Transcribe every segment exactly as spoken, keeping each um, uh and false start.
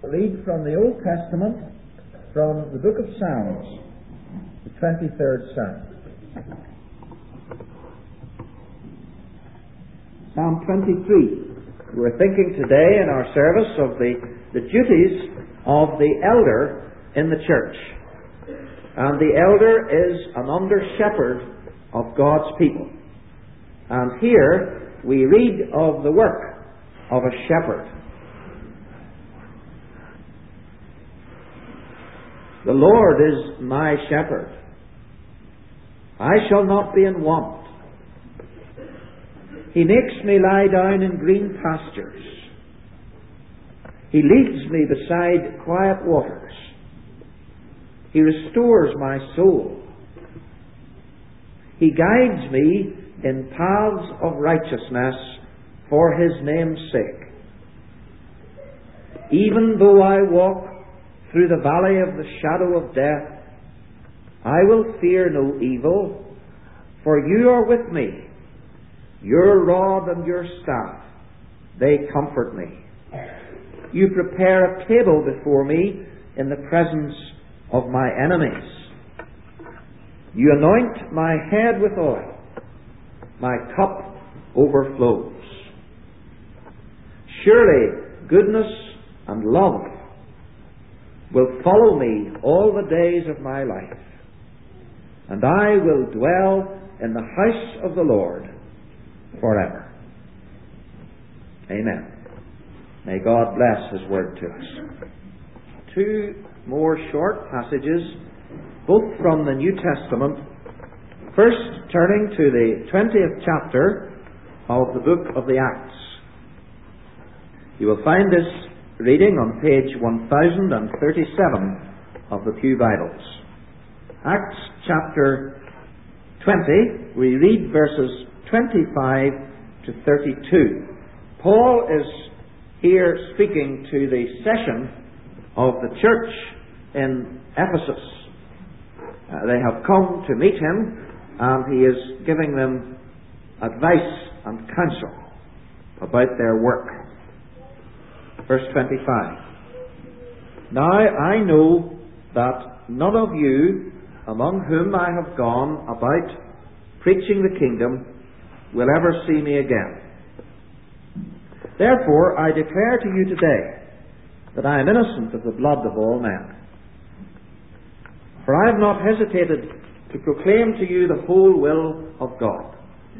read from the Old Testament, from the book of Psalms, the twenty-third Psalm. Psalm twenty-three. We're thinking today in our service of the, the duties of the elder in the church. And the elder is an under-shepherd of God's people. And here we read of the work of a shepherd. The Lord is my shepherd. I shall not be in want. He makes me lie down in green pastures. He leads me beside quiet waters. He restores my soul. He guides me in paths of righteousness for His name's sake. Even though I walk through the valley of the shadow of death, I will fear no evil, for You are with me. Your rod and Your staff, they comfort me. You prepare a table before me in the presence of my enemies. You anoint my head with oil. My cup overflows. Surely goodness and love will follow me all the days of my life, and I will dwell in the house of the Lord forever. Amen. May God bless His word to us. Two more short passages, both from the New Testament. First, turning to the twentieth chapter of the book of the Acts. You will find this reading on page one thousand thirty-seven of the Pew Bibles. Acts chapter twenty, we read verses twenty-five to thirty-two. Paul is here speaking to the session of the church in Ephesus. Uh, they have come to meet him, and he is giving them advice and counsel about their work. Verse twenty-five. Now I know that none of you among whom I have gone about preaching the kingdom will ever see me again. Therefore I declare to you today that I am innocent of the blood of all men. For I have not hesitated to proclaim to you the whole will of God.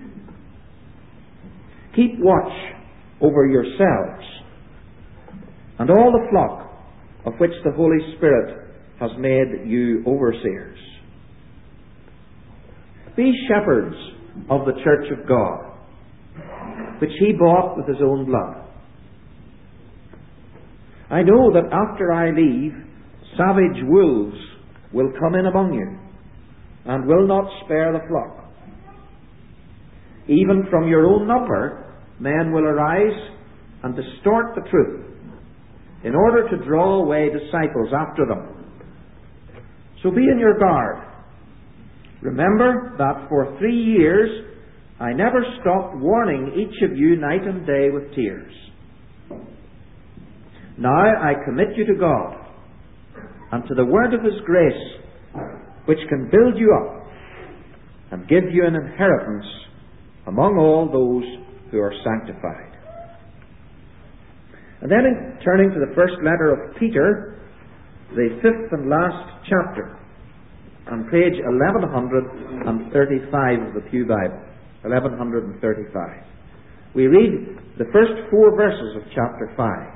Keep watch over yourselves and all the flock of which the Holy Spirit has made you overseers. Be shepherds of the church of God, which He bought with His own blood. I know that after I leave, savage wolves will come in among you, and will not spare the flock. Even from your own number, men will arise and distort the truth, in order to draw away disciples after them. So be in your guard. Remember that for three years I never stopped warning each of you night and day with tears. Now I commit you to God, and to the word of His grace, which can build you up and give you an inheritance among all those who are sanctified. And then in turning to the first letter of Peter, the fifth and last chapter, on page eleven thirty-five of the Pew Bible, eleven thirty-five. We read the first four verses of chapter five.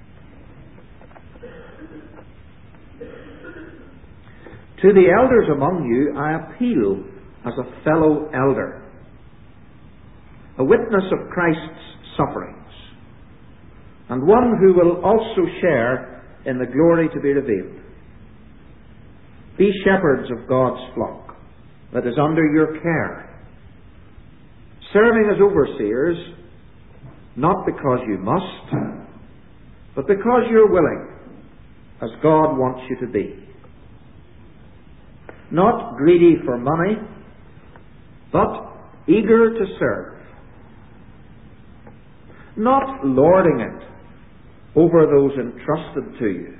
To the elders among you I appeal as a fellow elder, a witness of Christ's sufferings, and one who will also share in the glory to be revealed. Be shepherds of God's flock that is under your care, serving as overseers, not because you must, but because you're willing, as God wants you to be. Not greedy for money, but eager to serve. Not lording it over those entrusted to you,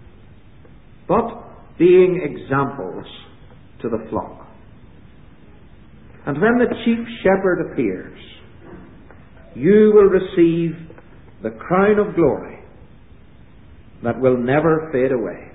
but being examples to the flock. And when the chief shepherd appears, you will receive the crown of glory that will never fade away.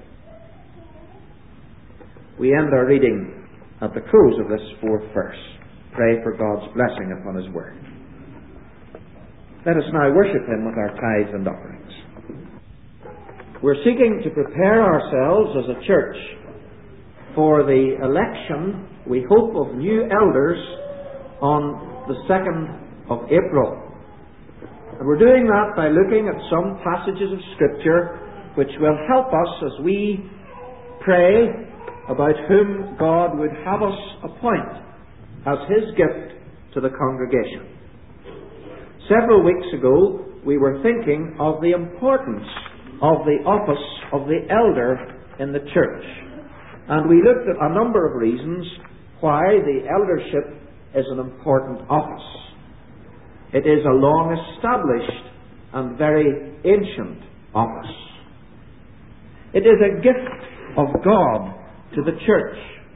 We end our reading at the close of this fourth verse. Pray for God's blessing upon His Word. Let us now worship Him with our tithes and offerings. We're seeking to prepare ourselves as a church for the election, we hope, of new elders on the second of April. And we're doing that by looking at some passages of Scripture which will help us as we pray about whom God would have us appoint as His gift to the congregation. Several weeks ago, we were thinking of the importance of the office of the elder in the church. And we looked at a number of reasons why the eldership is an important office. It is a long-established and very ancient office. It is a gift of God to the church.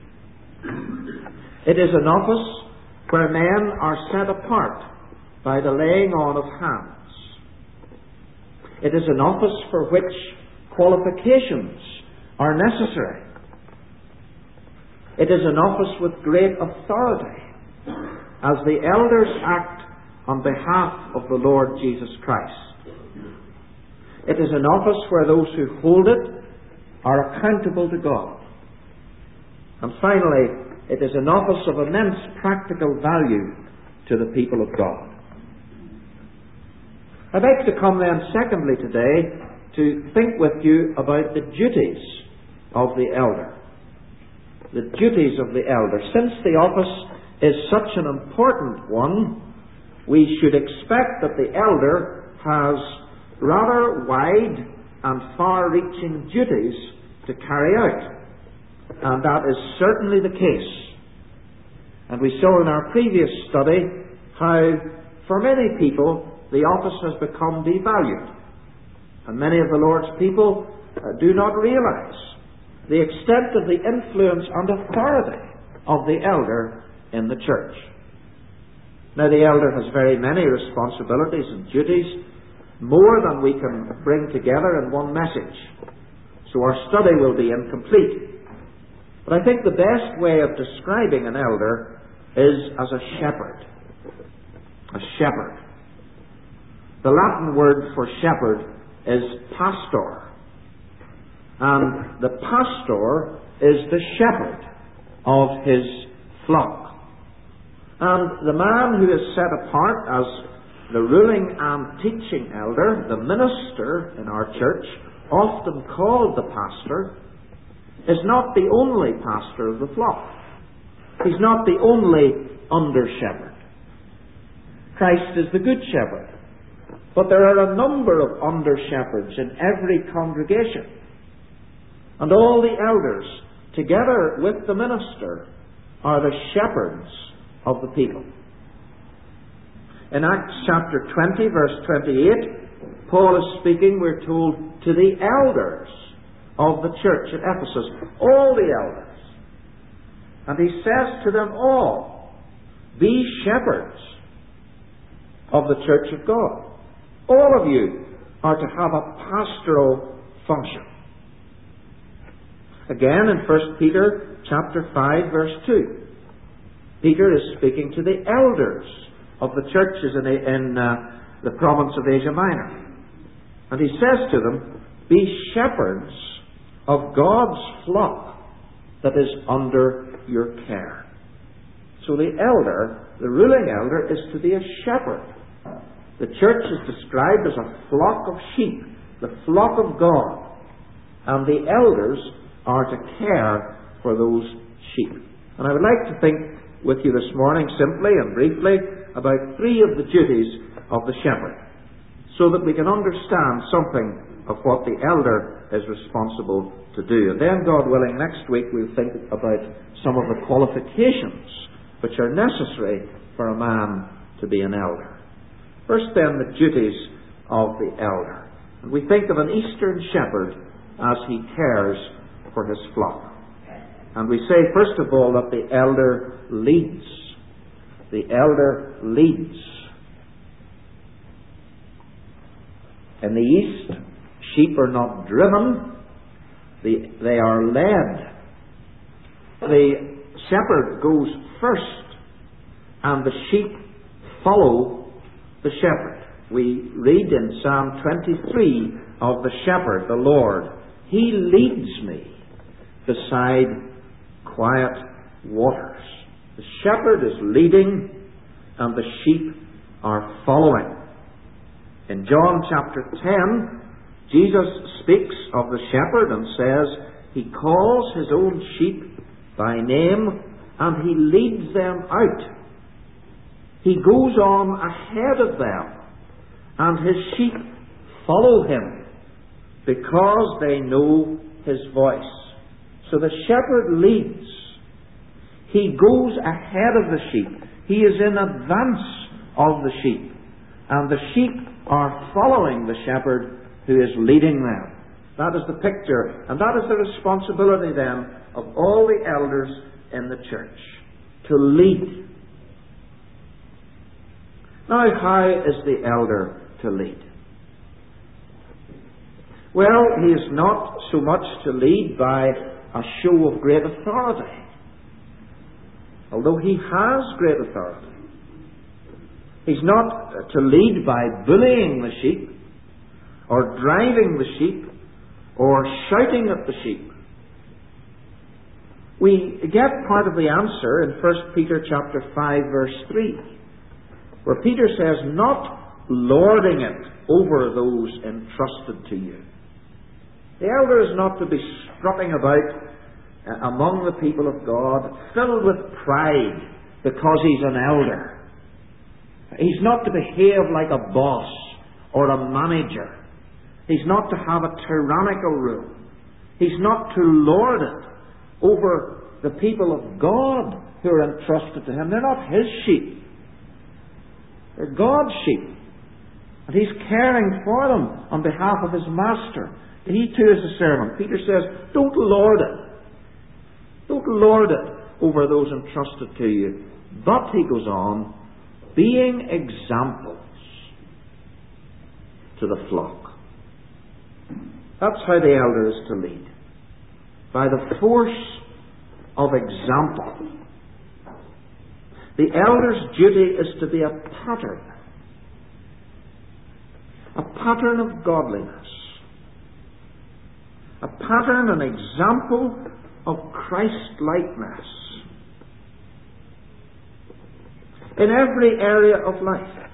It is an office where men are set apart by the laying on of hands. It is an office for which qualifications are necessary. It is an office with great authority, as the elders act on behalf of the Lord Jesus Christ. It is an office where those who hold it are accountable to God. And finally, it is an office of immense practical value to the people of God. I'd like to come then, secondly, today, to think with you about the duties of the elder. The duties of the elder. Since the office is such an important one, we should expect that the elder has rather wide and far-reaching duties to carry out. And that is certainly the case. And we saw in our previous study how, for many people, the office has become devalued. And many of the Lord's people uh, do not realize the extent of the influence and authority of the elder in the church. Now, the elder has very many responsibilities and duties, more than we can bring together in one message. So our study will be incomplete. But I think the best way of describing an elder is as a shepherd. A shepherd. The Latin word for shepherd is pastor. And the pastor is the shepherd of his flock. And the man who is set apart as the ruling and teaching elder, the minister in our church, often called the pastor, is not the only pastor of the flock. He's not the only under-shepherd. Christ is the good shepherd. But there are a number of under-shepherds in every congregation. And all the elders, together with the minister, are the shepherds of the people. In Acts chapter twenty, verse twenty-eight, Paul is speaking, we're told, to the elders of the church at Ephesus, all the elders. And he says to them all, be shepherds of the church of God. All of you are to have a pastoral function. Again, in First Peter chapter five, verse two, Peter is speaking to the elders of the churches in, in uh, the province of Asia Minor. And he says to them, be shepherds of God's flock that is under your care. So the elder, the ruling elder, is to be a shepherd. The church is described as a flock of sheep, the flock of God. And the elders are to care for those sheep. And I would like to think with you this morning simply and briefly about three of the duties of the shepherd, so that we can understand something of what the elder is responsible to do. And then, God willing, next week we'll think about some of the qualifications which are necessary for a man to be an elder. First then, the duties of the elder. And we think of an Eastern shepherd as he cares for his flock. And we say, first of all, that the elder leads. The elder leads. In the East, sheep are not driven, they, they are led. The shepherd goes first, and the sheep follow the shepherd. We read in Psalm twenty-three of the shepherd, the Lord. He leads me beside quiet waters. The shepherd is leading, and the sheep are following. In John chapter ten, Jesus speaks of the shepherd and says, he calls his own sheep by name, and he leads them out. He goes on ahead of them, and his sheep follow him because they know his voice. So the shepherd leads. He goes ahead of the sheep. He is in advance of the sheep. And the sheep are following the shepherd who is leading them. That is the picture, and that is the responsibility then of all the elders in the church, to lead. Now, how is the elder to lead? Well, he is not so much to lead by a show of great authority, although he has great authority. He's not to lead by bullying the sheep, or driving the sheep, or shouting at the sheep. We get part of the answer in First Peter chapter five, verse three, where Peter says, not lording it over those entrusted to you. The elder is not to be strutting about uh, among the people of God, filled with pride because he's an elder. He's not to behave like a boss or a manager. He's not to have a tyrannical rule. He's not to lord it over the people of God who are entrusted to him. They're not his sheep. They're God's sheep. And he's caring for them on behalf of his master. He too is a servant. Peter says, don't lord it. Don't lord it over those entrusted to you. But, he goes on, being examples to the flock. That's how the elder is to lead. By the force of example. The elder's duty is to be a pattern. A pattern of godliness. A pattern, an example of Christ-likeness. In every area of life.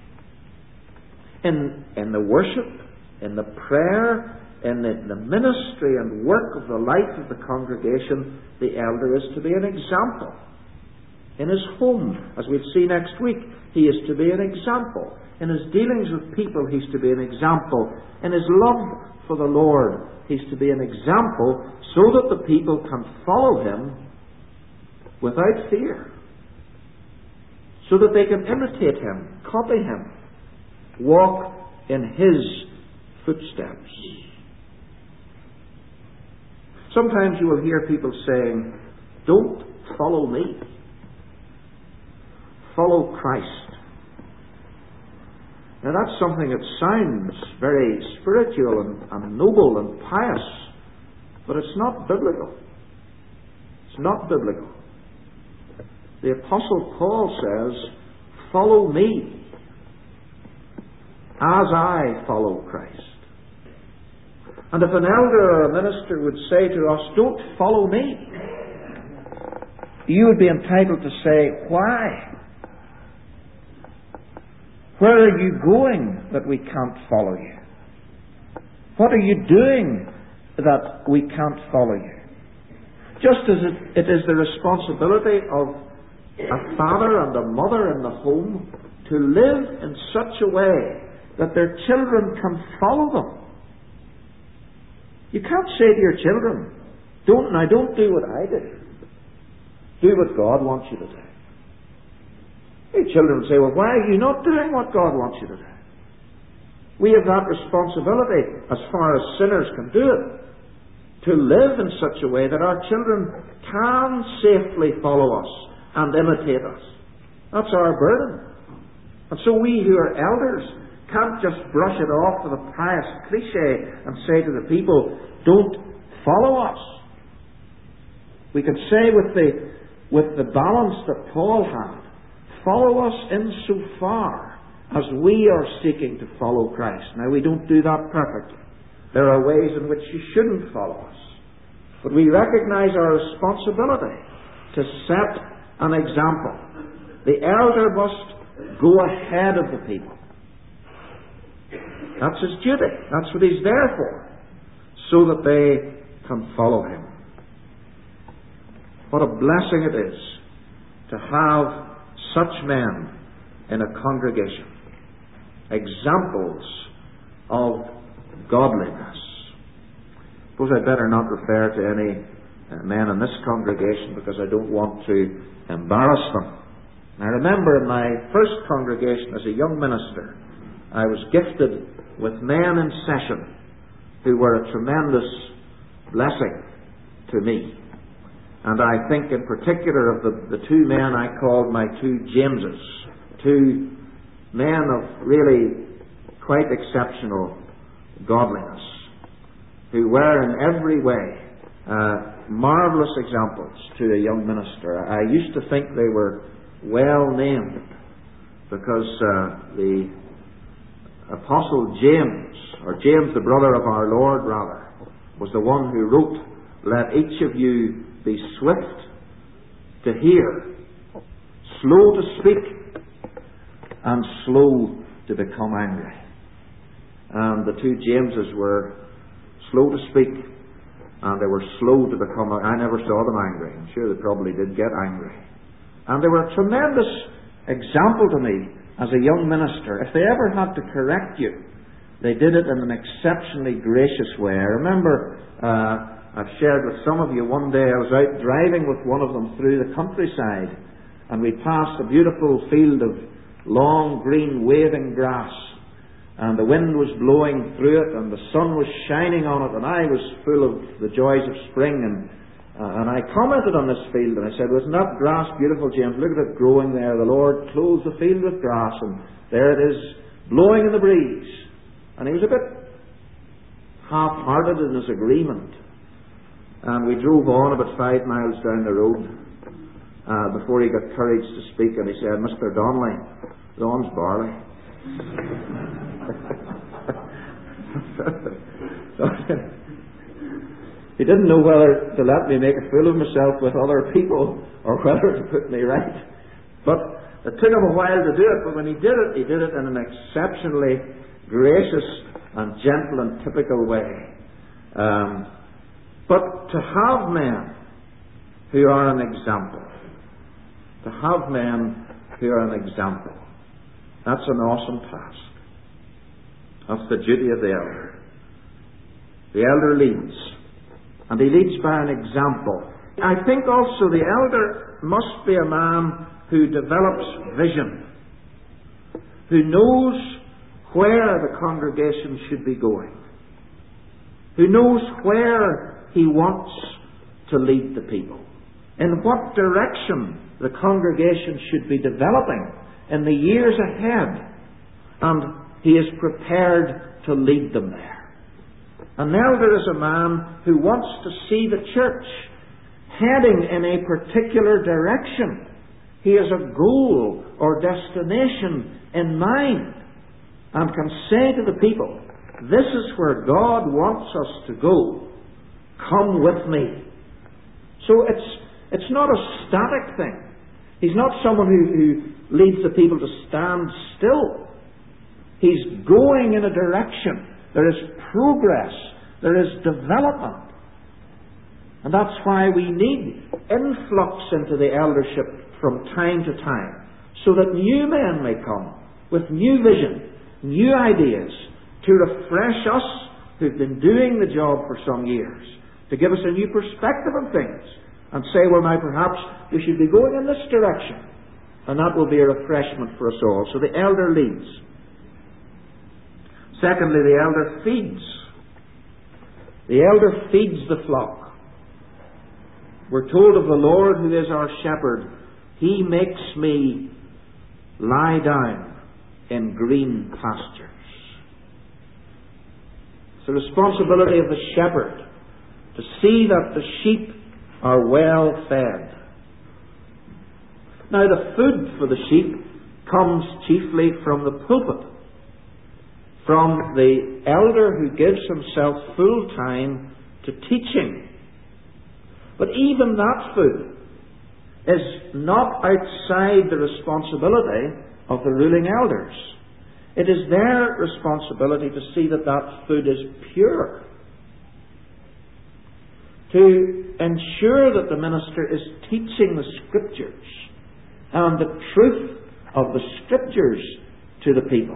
In, in the worship, in the prayer, in the, the ministry and work of the life of the congregation, the elder is to be an example. In his home, as we'll see next week, he is to be an example. In his dealings with people, he's to be an example. In his love for the Lord, he's to be an example so that the people can follow him without fear. So that they can imitate him, copy him, walk in his footsteps. Sometimes you will hear people saying, don't follow me. Follow Christ. Now that's something that sounds very spiritual and, and noble and pious, but it's not biblical. It's not biblical. The Apostle Paul says, follow me as I follow Christ. And if an elder or a minister would say to us, don't follow me, you would be entitled to say, why? Where are you going that we can't follow you? What are you doing that we can't follow you? Just as it, it is the responsibility of a father and a mother in the home to live in such a way that their children can follow them. You can't say to your children, don't now don't do what I do. Do what God wants you to do. Your children say, well, why are you not doing what God wants you to do? We have that responsibility, as far as sinners can do it, to live in such a way that our children can safely follow us and imitate us. That's our burden. And so we who are elders can't just brush it off with a pious cliche and say to the people, don't follow us. We can say with the, with the balance that Paul had, follow us insofar as we are seeking to follow Christ. Now, we don't do that perfectly. There are ways in which you shouldn't follow us. But we recognize our responsibility to set an example. The elder must go ahead of the people. That's his duty. That's what he's there for. So that they can follow him. What a blessing it is to have such men in a congregation. Examples of godliness. I suppose I'd better not refer to any uh, men in this congregation because I don't want to embarrass them. I remember in my first congregation as a young minister, I was gifted with men in session who were a tremendous blessing to me. And I think in particular of the, the two men I called my two Jameses, two men of really quite exceptional godliness, who were in every way uh, marvellous examples to a young minister. I used to think they were well named because uh, the Apostle James, or James the brother of our Lord rather, was the one who wrote, "Let each of you be swift to hear, slow to speak, and slow to become angry." And the two Jameses were slow to speak, and they were slow to become. I never saw them angry. I'm sure they probably did get angry. And they were a tremendous example to me as a young minister. If they ever had to correct you, they did it in an exceptionally gracious way. I remember, uh, I've shared with some of you, one day I was out driving with one of them through the countryside, and we passed a beautiful field of long green waving grass, and the wind was blowing through it, and the sun was shining on it, and I was full of the joys of spring, and uh, and I commented on this field, and I said, "Wasn't that grass beautiful, James? Look at it growing there. The Lord clothes the field with grass, and there it is, blowing in the breeze." And he was a bit half-hearted in his agreement. And we drove on about five miles down the road uh, before he got courage to speak, and he said, "Mister Donnelly, lawn's barley." He didn't know whether to let me make a fool of myself with other people or whether to put me right. But it took him a while to do it, but when he did it, he did it in an exceptionally gracious and gentle and typical way. Um, but to have men who are an example, to have men who are an example, that's an awesome task. That's the duty of the elder. The elder leads, and he leads by an example. I think also the elder must be a man who develops vision, who knows where the congregation should be going, who knows where he wants to lead the people, in what direction the congregation should be developing in the years ahead, and he is prepared to lead them there. An elder is a man who wants to see the church heading in a particular direction. He has a goal or destination in mind and can say to the people, "This is where God wants us to go. Come with me." So it's it's not a static thing. He's not someone who, who leads the people to stand still. He's going in a direction. There is progress. There is development. And that's why we need influx into the eldership from time to time, so that new men may come with new vision, new ideas, to refresh us who've been doing the job for some years, to give us a new perspective on things, and say, well, now perhaps we should be going in this direction. And that will be a refreshment for us all. So the elder leads. Secondly, the elder feeds. The elder feeds the flock. We're told of the Lord who is our shepherd, He makes me lie down in green pastures. It's the responsibility of the shepherd to see that the sheep are well fed. Now, the food for the sheep comes chiefly from the pulpit, from the elder who gives himself full time to teaching. But even that food is not outside the responsibility of the ruling elders. It is their responsibility to see that that food is pure, to ensure that the minister is teaching the Scriptures and the truth of the Scriptures to the people.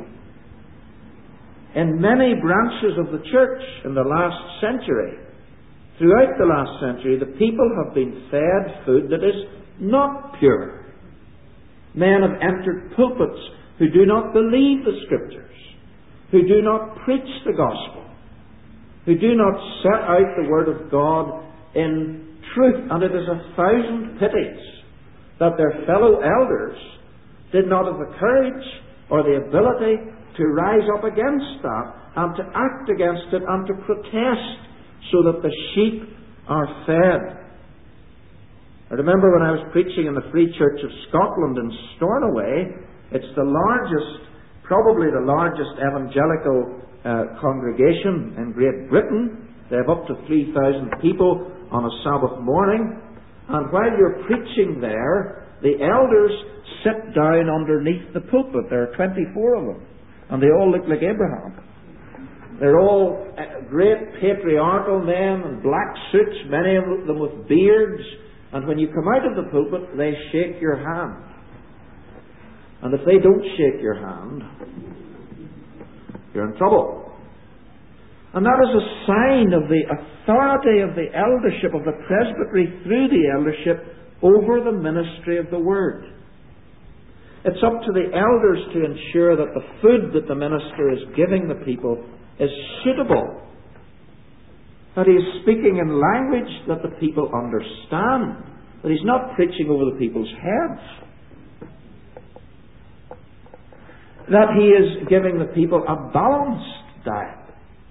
In many branches of the church in the last century, throughout the last century, the people have been fed food that is not pure. Men have entered pulpits who do not believe the Scriptures, who do not preach the gospel, who do not set out the Word of God in truth. And it is a thousand pities that their fellow elders did not have the courage or the ability to rise up against that and to act against it and to protest so that the sheep are fed. I remember when I was preaching in the Free Church of Scotland in Stornoway. It's the largest, probably the largest evangelical uh, congregation in Great Britain. They have up to three thousand people on a Sabbath morning. And while you're preaching there, the elders sit down underneath the pulpit. There are twenty-four of them. And they all look like Abraham. They're all uh, great patriarchal men in black suits, many of them with beards. And when you come out of the pulpit, they shake your hand. And if they don't shake your hand, you're in trouble. And that is a sign of the authority of the eldership, of the presbytery through the eldership over the ministry of the Word. It's up to the elders to ensure that the food that the minister is giving the people is suitable, that he is speaking in language that the people understand, that he's not preaching over the people's heads, that he is giving the people a balanced diet.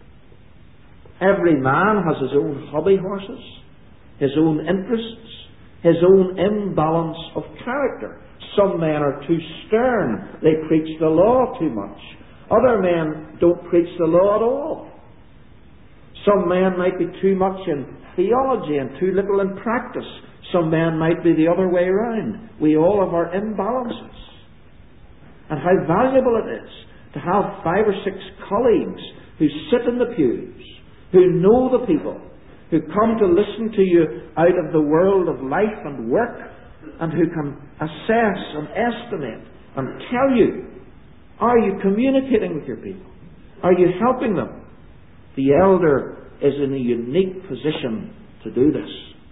Every man has his own hobby horses, his own interests, his own imbalance of character. Some men are too stern. They preach the law too much. Other men don't preach the law at all. Some men might be too much in theology and too little in practice. Some men might be the other way around. We all have our imbalances. And how valuable it is to have five or six colleagues who sit in the pews, who know the people, who come to listen to you out of the world of life and work, and who can assess and estimate and tell you, are you communicating with your people? Are you helping them? The elder is in a unique position to do this.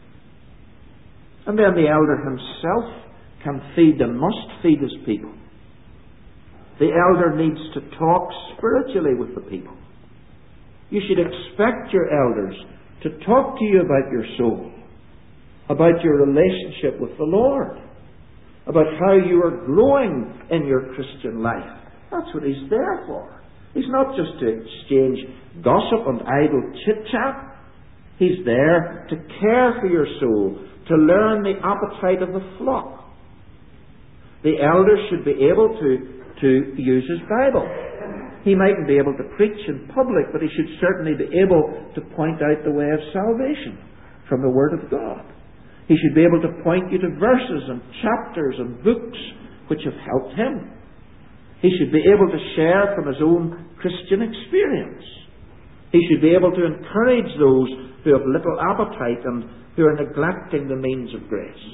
And then the elder himself can feed and must feed his people. The elder needs to talk spiritually with the people. You should expect your elders to talk to you about your soul, about your relationship with the Lord, about how you are growing in your Christian life. That's what he's there for. He's not just to exchange gossip and idle chit-chat. He's there to care for your soul, to learn the appetite of the flock. The elder should be able to to use his Bible. He mightn't be able to preach in public, but he should certainly be able to point out the way of salvation from the Word of God. He should be able to point you to verses and chapters and books which have helped him. He should be able to share from his own Christian experience. He should be able to encourage those who have little appetite and who are neglecting the means of grace.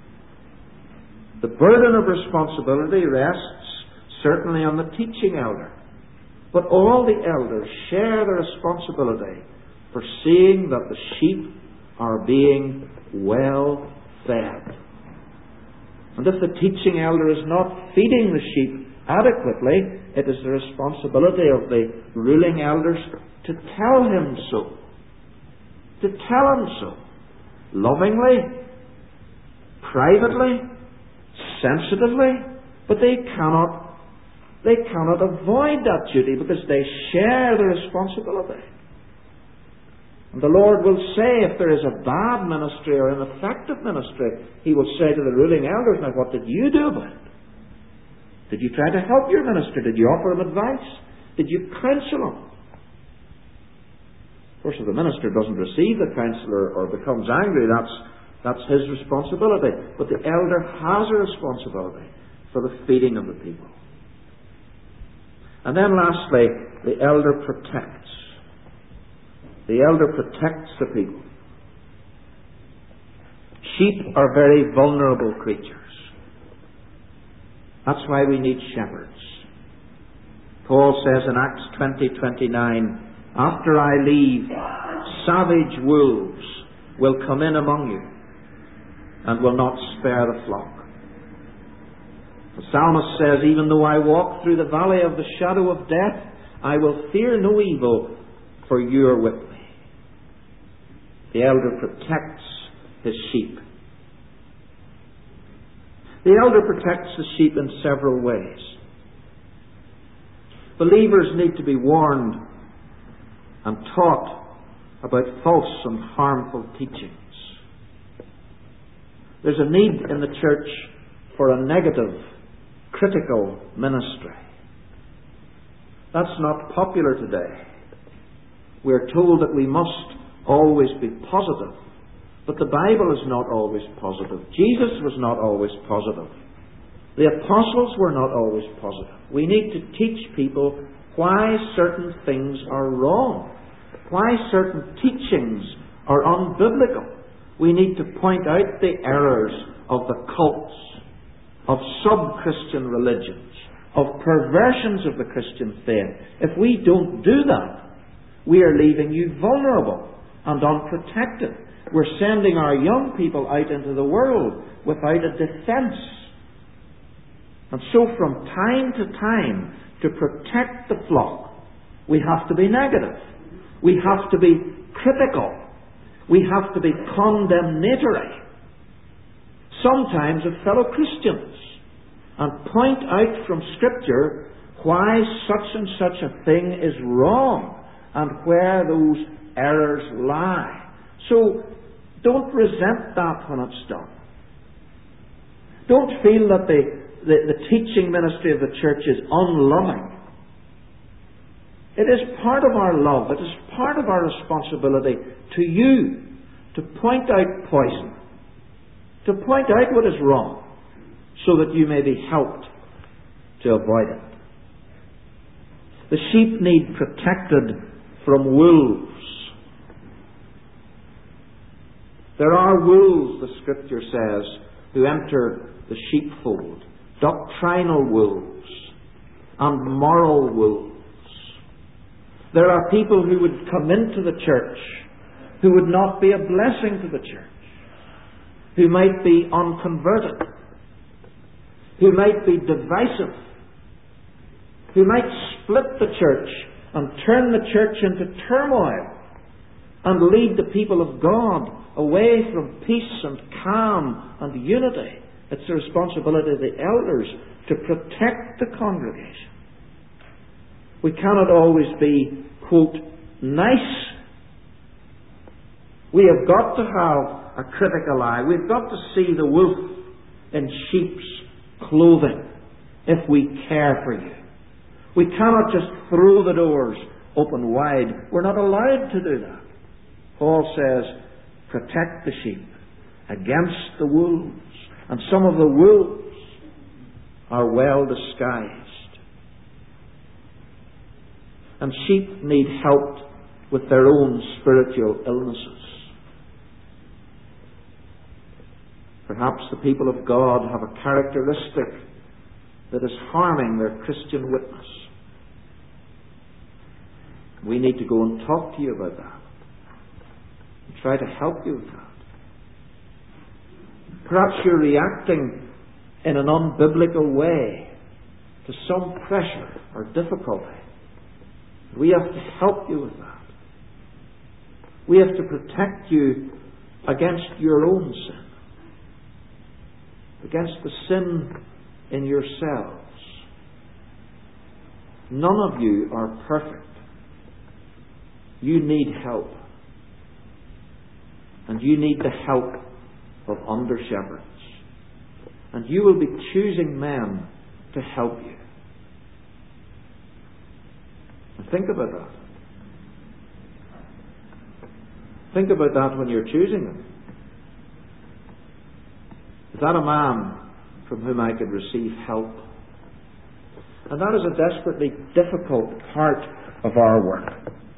The burden of responsibility rests certainly on the teaching elder. But all the elders share the responsibility for seeing that the sheep are being well fed. And if the teaching elder is not feeding the sheep adequately, it is the responsibility of the ruling elders to tell him so. To tell him so. Lovingly, privately, sensitively, but they cannot, they cannot avoid that duty because they share the responsibility. And the Lord will say, if there is a bad ministry or ineffective ministry, He will say to the ruling elders, now what did you do about it? Did you try to help your minister? Did you offer him advice? Did you counsel him? Of course, if the minister doesn't receive the counsel or, or becomes angry, that's, that's his responsibility. But the elder has a responsibility for the feeding of the people. And then lastly, the elder protects. The elder protects the people. Sheep are very vulnerable creatures. That's why we need shepherds. Paul says in Acts twenty twenty-nine, after I leave, savage wolves will come in among you and will not spare the flock. The psalmist says, even though I walk through the valley of the shadow of death, I will fear no evil, for you are with me. The elder protects his sheep. The elder protects the sheep in several ways. Believers need to be warned and taught about false and harmful teachings. There's a need in the church for a negative, critical ministry. That's not popular today. We're told that we must always be positive. But the Bible is not always positive. Jesus was not always positive. The apostles were not always positive. We need to teach people why certain things are wrong, why certain teachings are unbiblical. We need to point out the errors of the cults, of sub-Christian religions, of perversions of the Christian faith. If we don't do that, we are leaving you vulnerable and unprotected. We're sending our young people out into the world without a defense. And so from time to time, to protect the flock, we have to be negative. We have to be critical. We have to be condemnatory. Sometimes of fellow Christians. And point out from Scripture why such and such a thing is wrong and where those errors lie. So, don't resent that when it's done. Don't feel that the, the, the teaching ministry of the church is unloving. It is part of our love. It is part of our responsibility to you to point out poison, to point out what is wrong, so that you may be helped to avoid it. The sheep need protected from wolves. There are wolves, the Scripture says, who enter the sheepfold. Doctrinal wolves and moral wolves. There are people who would come into the church who would not be a blessing to the church, who might be unconverted, who might be divisive, who might split the church and turn the church into turmoil and lead the people of God away from peace and calm and unity. It's the responsibility of the elders to protect the congregation. We cannot always be, quote, nice. We have got to have a critical eye. We've got to see the wolf in sheep's clothing if we care for you. We cannot just throw the doors open wide. We're not allowed to do that. Paul says, protect the sheep against the wolves. And some of the wolves are well disguised. And sheep need help with their own spiritual illnesses. Perhaps the people of God have a characteristic that is harming their Christian witness. We need to go and talk to you about that. And try to help you with that. Perhaps you're reacting in an unbiblical way to some pressure or difficulty, we have to help you with that. We have to protect you against your own sin, against the sin in yourselves. None of you are perfect. You need help. And you need the help of under-shepherds. And you will be choosing men to help you. And think about that. Think about that when you're choosing them. Is that a man from whom I could receive help? And that is a desperately difficult part of our work.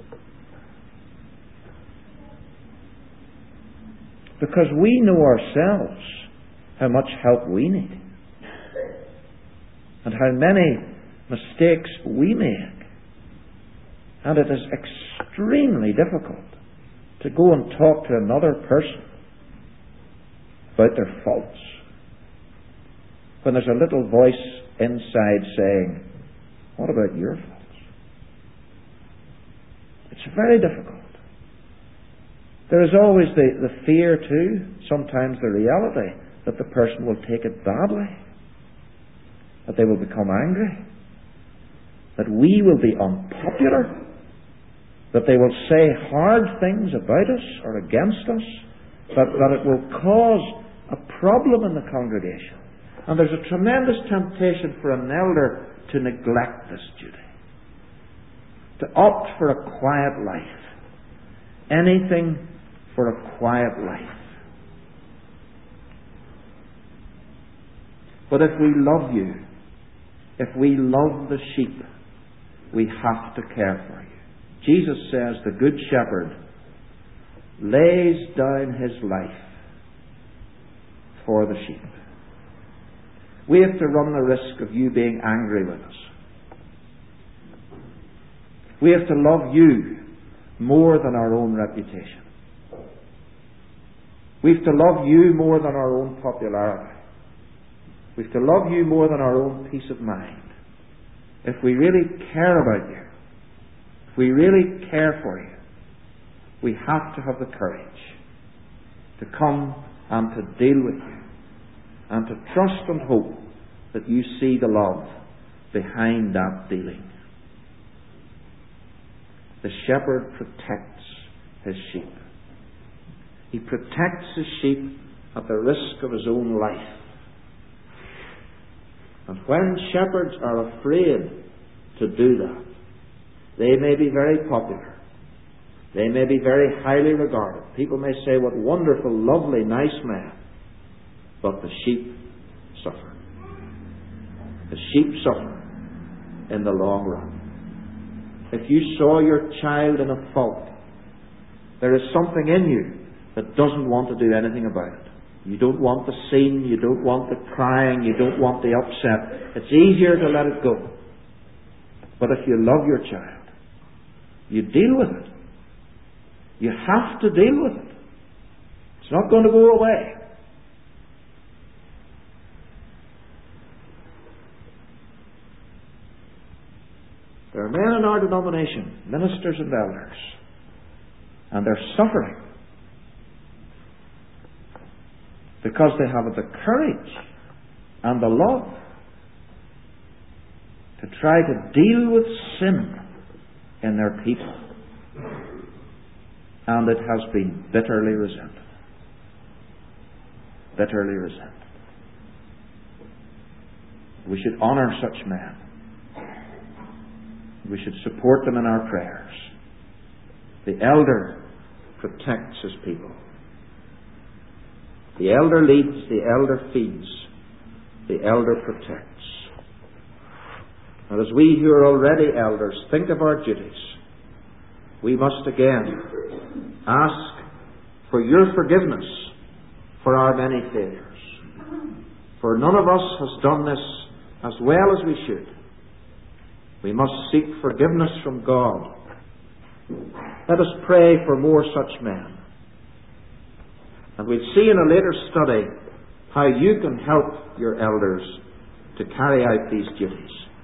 Because we know ourselves how much help we need. And how many mistakes we make. And it is extremely difficult to go and talk to another person about their faults, when there's a little voice inside saying, what about your faults? It's very difficult. There is always the, the fear too, sometimes the reality, that the person will take it badly, that they will become angry, that we will be unpopular, that they will say hard things about us or against us, that, that it will cause a problem in the congregation. And there's a tremendous temptation for an elder to neglect this duty, to opt for a quiet life. Anything for a quiet life. But if we love you, if we love the sheep, we have to care for you. Jesus says the Good Shepherd lays down his life for the sheep. We have to run the risk of you being angry with us. We have to love you more than our own reputation. We have to love you more than our own popularity. We have to love you more than our own peace of mind. If we really care about you, if we really care for you, we have to have the courage to come and to deal with you and to trust and hope that you see the love behind that dealing. The shepherd protects his sheep. He protects his sheep at the risk of his own life. And when shepherds are afraid to do that, they may be very popular. They may be very highly regarded. People may say, what wonderful, lovely, nice men. But the sheep suffer. The sheep suffer in the long run. If you saw your child in a fault, there is something in you that doesn't want to do anything about it. You don't want the scene, you don't want the crying, you don't want the upset. It's easier to let it go. But if you love your child, you deal with it. You have to deal with it. It's not going to go away. There are men in our denomination, ministers and elders, and they're suffering because they have the courage and the love to try to deal with sin in their people. And it has been bitterly resented. Bitterly resented. We should honour such men. We should support them in our prayers. The elder protects his people. The elder leads, the elder feeds, the elder protects. And as we who are already elders think of our duties, we must again ask for your forgiveness for our many failures. For none of us has done this as well as we should. We must seek forgiveness from God. Let us pray for more such men. And we'll see in a later study how you can help your elders to carry out these duties.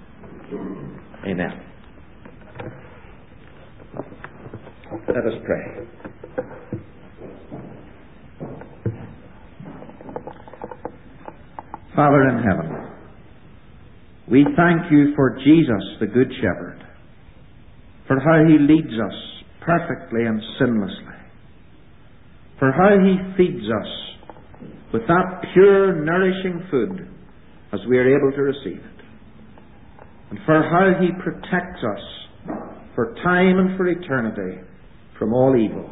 Amen. Let us pray. Father in heaven, we thank you for Jesus, the Good Shepherd, for how he leads us perfectly and sinlessly, for how he feeds us with that pure, nourishing food as we are able to receive it, and for how he protects us for time and for eternity from all evil.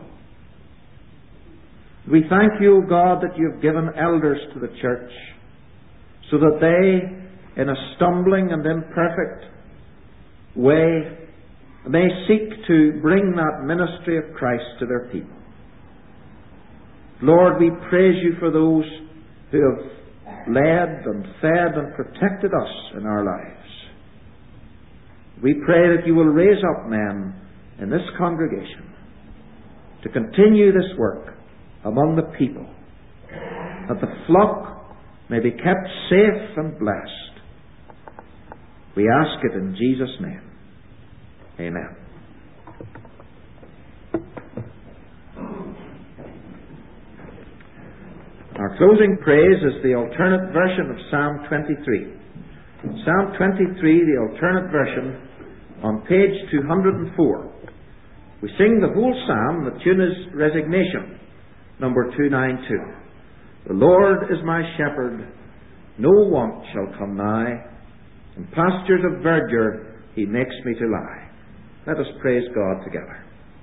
We thank you, O God, that you have given elders to the church so that they, in a stumbling and imperfect way, may seek to bring that ministry of Christ to their people. Lord, we praise you for those who have led and fed and protected us in our lives. We pray that you will raise up men in this congregation to continue this work among the people, that the flock may be kept safe and blessed. We ask it in Jesus' name. Amen. Our closing praise is the alternate version of Psalm twenty-three. Psalm twenty-three, the alternate version, on page two hundred four. We sing the whole psalm. The tune is Resignation, number two ninety-two. The Lord is my shepherd, no want shall come nigh. In pastures of verdure he makes me to lie. Let us praise God together.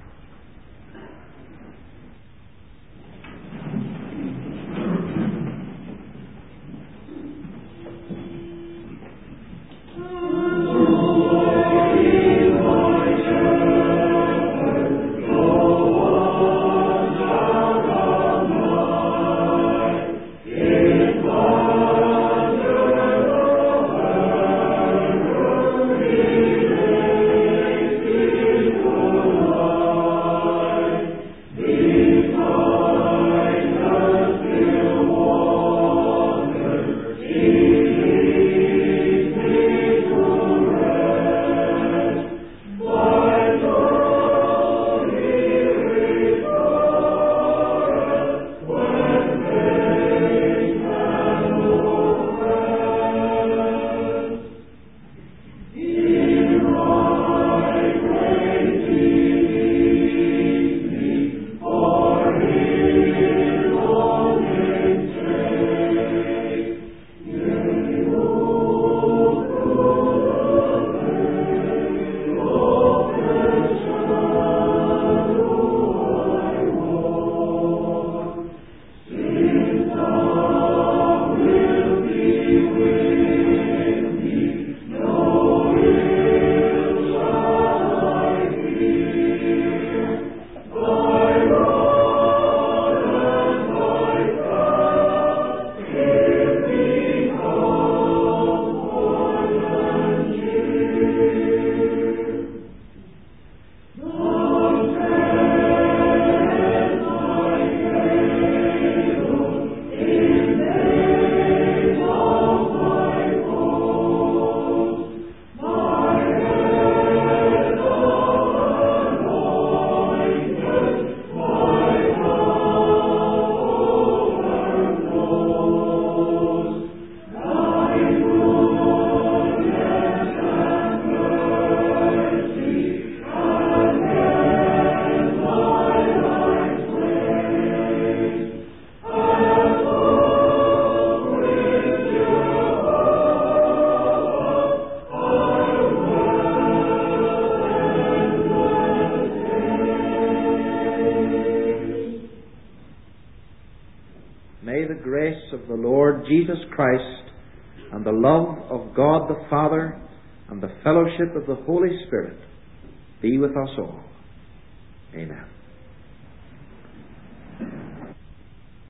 Of the Lord Jesus Christ and the love of God the Father and the fellowship of the Holy Spirit be with us all. Amen.